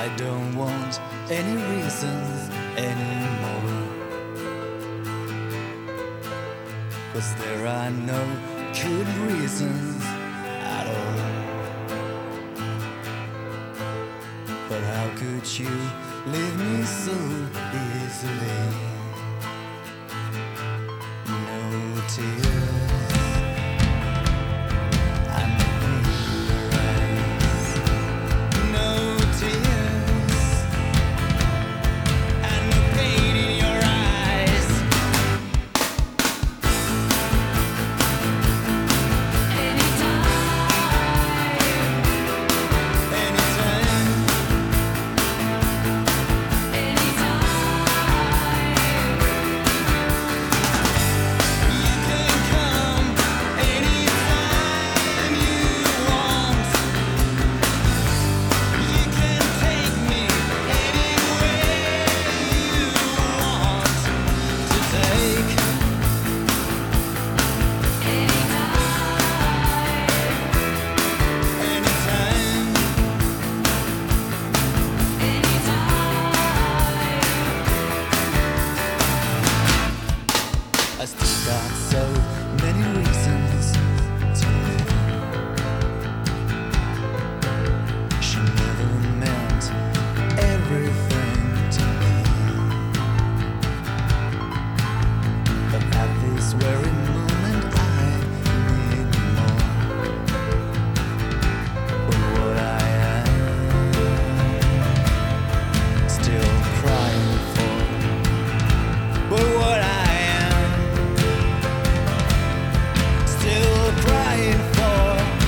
I don't want any reasons anymore, 'cause there are no good reasons at all. But how could you leave me so easily? No tears and no regrets. No tears and no pain in your eyes. I still got so many reasons to live. She never meant everything to me, but at this very moment I need more. But what I am still crying for. But what I crying for.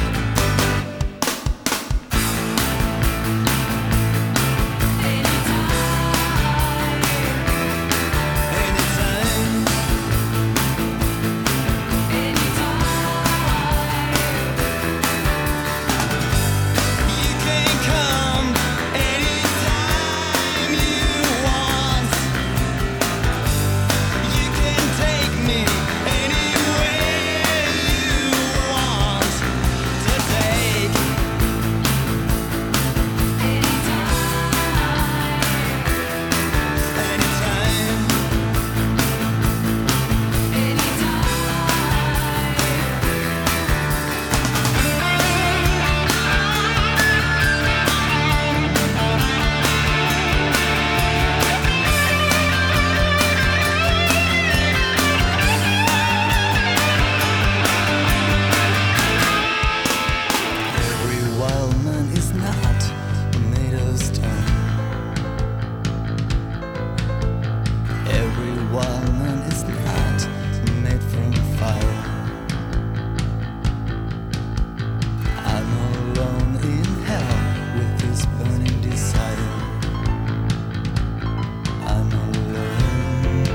Woman is not made from fire. I'm alone in hell with this burning desire. I'm alone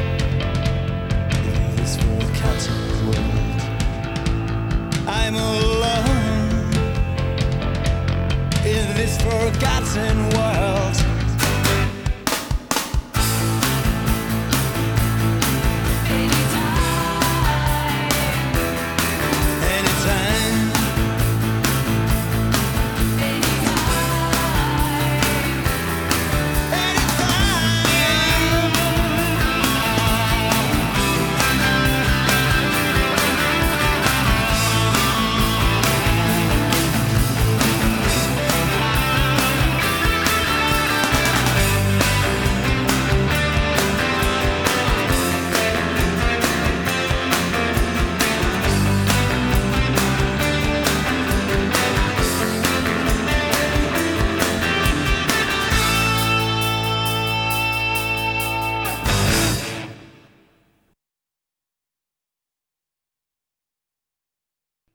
in this forgotten world. I'm alone in this forgotten world.